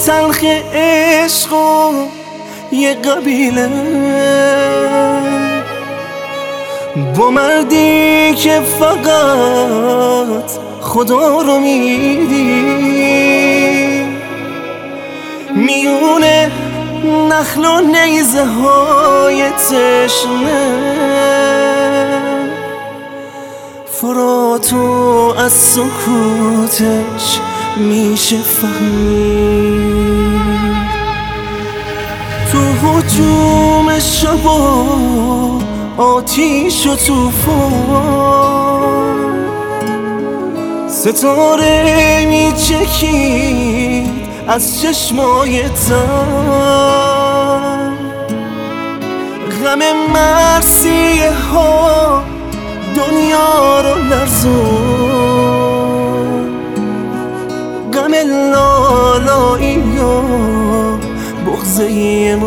تلخ عشق و یه قبیله، با مردی که فقط خدا رو میدی، میونه نخل و نیزه های تشنه، فراتو از سکوتش میشه فهمید. تو هجوم شب و آتیش و توفان، ستاره میچکید از چشمای تر، غم مرثیه ها دنیا رو لرزون، غم لالایی و بغضه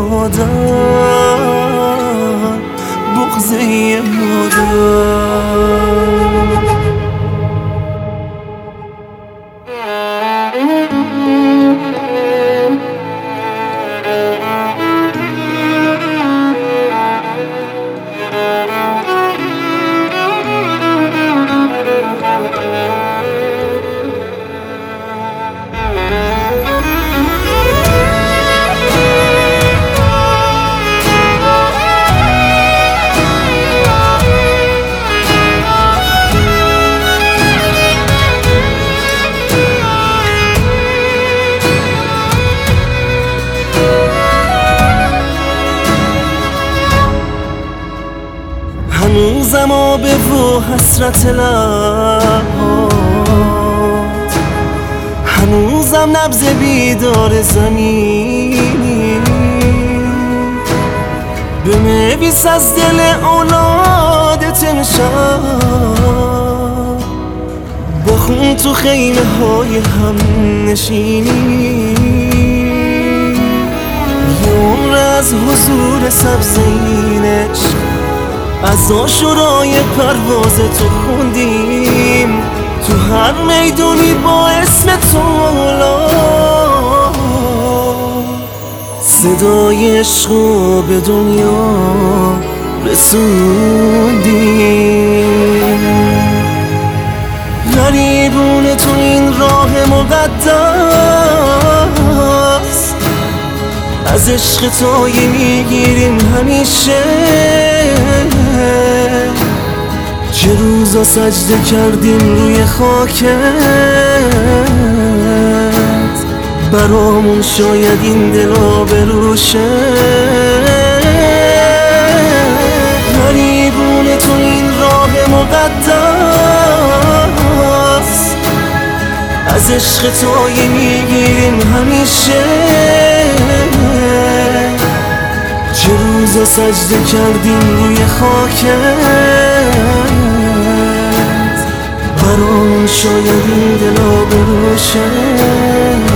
مادر، بغضه مادر. هنوزم آبه و حسرت لبات، هنوزم نبض بیدار زمینی، بنویس از دل اولادت امشب، با خون تو خیمه های هم نشینی، یه عمر از حضور سبز این عشق، از آشورای پرواز تو خوندیم، تو هر میدونی با اسم تو مولا، صدای عشقو به دنیا رسوندیم. غریبون تو این راه مقدس، از عشق تایی میگیریم همیشه، چه روزا سجده کردیم روی خاکت، برامون شاید این دلا بروشه. غریبون تو این راه مقدس، از عشق تایی میگیریم همیشه، چه روزا سجده کردیم روی خاکت، برامون شاید این دلا بروشه.